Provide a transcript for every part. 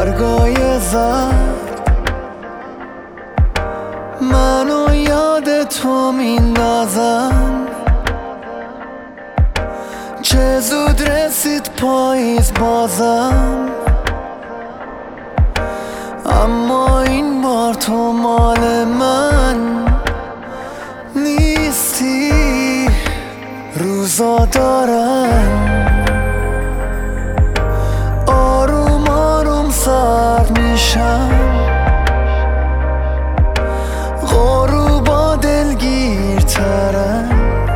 برگای زرد منو یاد تو میندازن. چه زود رسید پاییز بازم، اما این بار تو مال من نیستی. روزا دارن آروم آروم سرد میشن، غروبا دلگیرترن.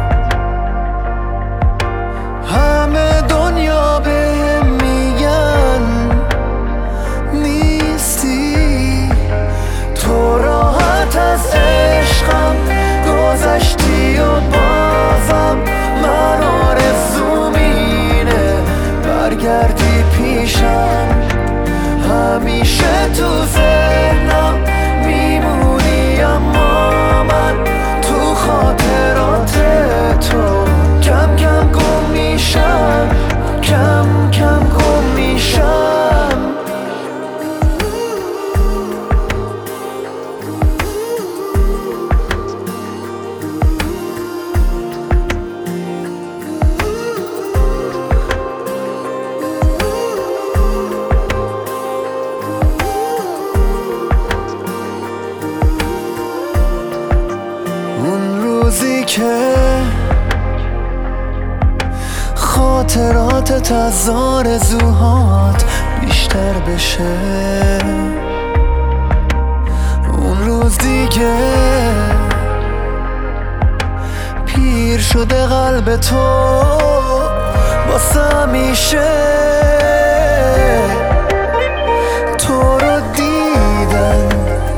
همه دنیا بهم میگن نیستی. تو راحت از عشقم گذشتی و بازم من آرزوم اینه برگردی پیشم. همیشه تو ذهنم میمونی، اما من تو خاطرات تو کم کم گم میشم، کم کم گم میشم. روزی که خاطراتت از آرزوهات بیشتر بشه، اون روز دیگه پیر شده قلب تو واسه همیشه. تو رو دیدن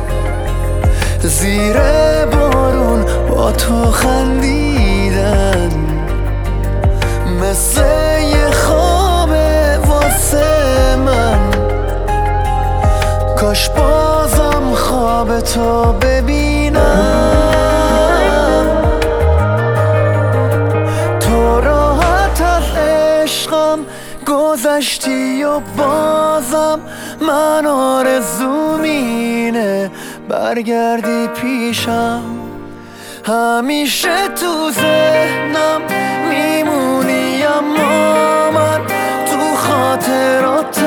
زیر بارون با تو خندیدن، مثل یه خوابه واسه من. کاش بازم خواب تو ببینم. تو راحت از عشقم گذشتی و بازم من آرزوم اینه برگردی پیشم. همیشه تو ذهنم میمونی، اما من تو خاطرات